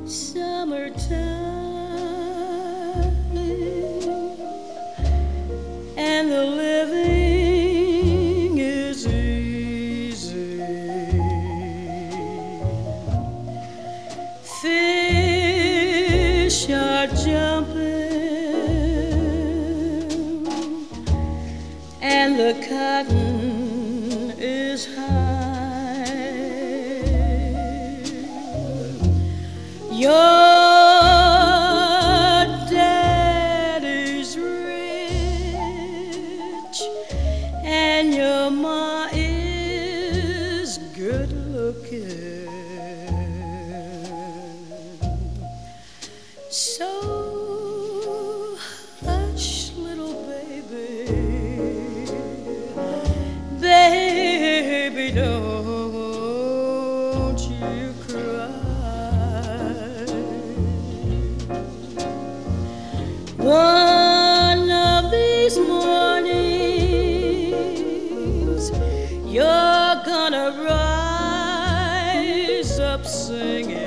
summertime, and the living is easy. Fish are jumping, and the cotton is high. Your daddy's rich, and your ma is good looking. So hush, little baby, baby, don't you cry. One of these mornings, you're gonna rise up singing.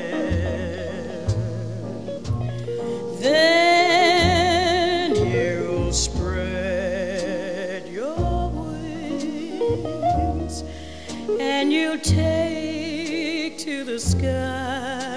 Then you'll spread your wings, and you'll take to the sky.